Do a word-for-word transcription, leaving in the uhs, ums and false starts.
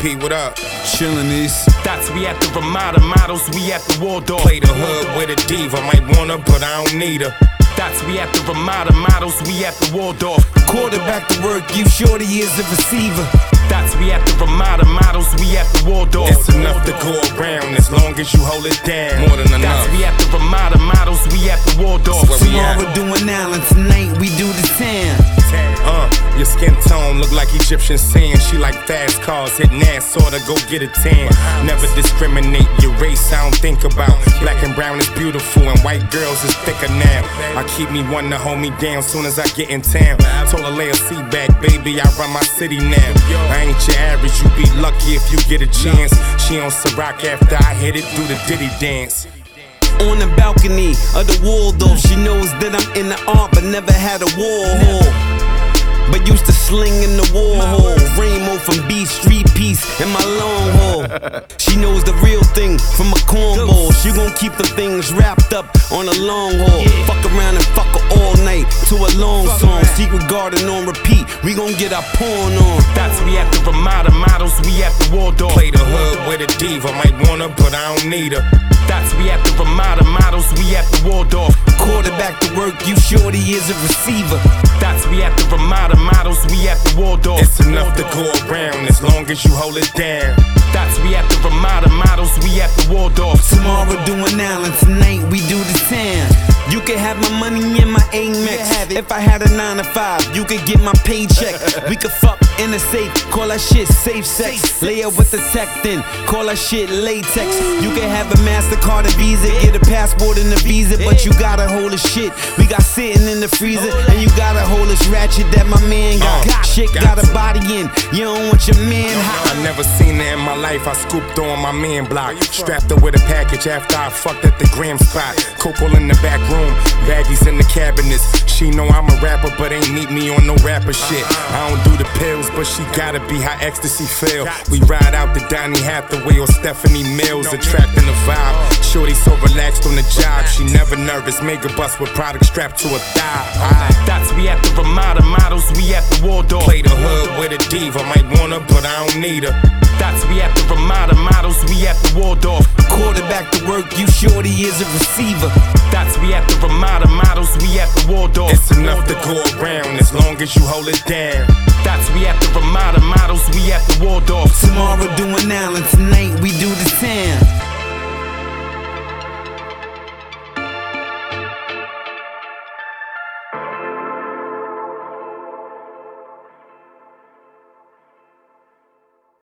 P, what up? Chillin' this. That's we at the Ramada models, we at the Waldorf. Play the hood with a diva, might want her, but I don't need her. That's we at the Ramada models, we at the Waldorf. Quarterback to work, you shorty is a receiver. That's we at the Ramada models, we at the Waldorf. It's enough to go around as long as you hold it down. More than enough. That's we at the Ramada models, we at the Waldorf. Tomorrow doing Allen, tonight we do the town. Uh, your skin tone look like Egyptian sand. She like fast cars, hit Nassau to go get a tan. Never discriminate your race, I don't think about. Black and brown is beautiful and white girls is thicker now. I keep me one to hold me down soon as I get in town. Told her lay a seat back, baby, I run my city now. I ain't your average, you be lucky if you get a chance. She on Ciroc after I hit it, do the Diddy dance. On the balcony of the Waldorf, she knows that I'm in the art but never had a war hole. But used to sling in the war hole. Rainbow from B Street Piece and my long haul. She knows the real thing from a cornball. She gon' keep the things wrapped up on a long haul. Fuck around and fuck her all night to a long song. Secret Garden on repeat, we gon' get our porn on. That's we at the Ramada models, we at the Waldorf. Play the hood with a diva, might want her, but I don't need her. That's we at the Ramada models, we at the Waldorf. Quarterback to work, you shorty is a receiver. That's we at the Ramada models, we at the Waldorf. It's enough to go around as long as you hold it down. That's we at the Ramada models, we at the Waldorf. Tomorrow doing Allen, tonight we do the town. You can have my money in my Amex. If I had a nine to five, you could get my paycheck. We could fuck in the safe, call that shit safe sex. Lay up with the tech then, call that shit latex. You can have a MasterCard and Visa, get a passport and a visa, but you gotta hold the shit we got sitting in the freezer. And you gotta hold this ratchet that my man got. Uh, Shit got a body in, you don't want your man hot. I never seen it in my life, I scooped on my man block. Strapped her with a package after I fucked at the gram spot. Coco in the back room, baggies in the cabinets. She know I'm a rapper, but ain't meet me on no rapper shit. I don't do the pills, but she gotta be how ecstasy feel. We ride out the Donny Hathaway or Stephanie Mills, attracting the vibe. Shorty so relaxed on the job, she never nervous. Make a bus with product strapped to her thigh. That's we at the Ramada models, we at the Waldorf. Play the hood with a diva, might want her, but I don't need her. That's we at the Ramada models, we at the Waldorf. Quarterback to work, you shorty is a receiver. That's we at the Ramada models, we at the Waldorf. It's enough to go around as long as you hold it down. That's we at the Ramada models, we at the Waldorf. Tomorrow doing Allen, tonight we do the town.